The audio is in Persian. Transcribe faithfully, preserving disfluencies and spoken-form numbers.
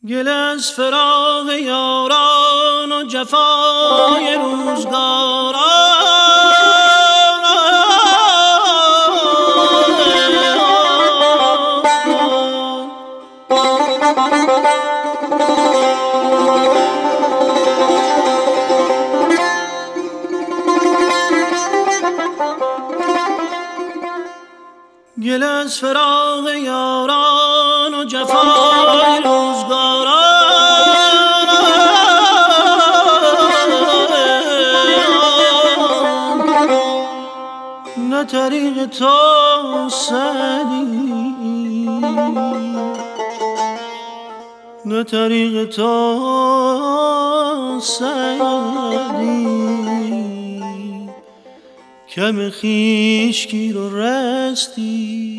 گل از فراق یاران و جفای روزگاران، گل از فراق یاران و جفای روزگاران، نه طریق تو سعدی، نه طریق تو سعدی، کم خویش گیر و رستی.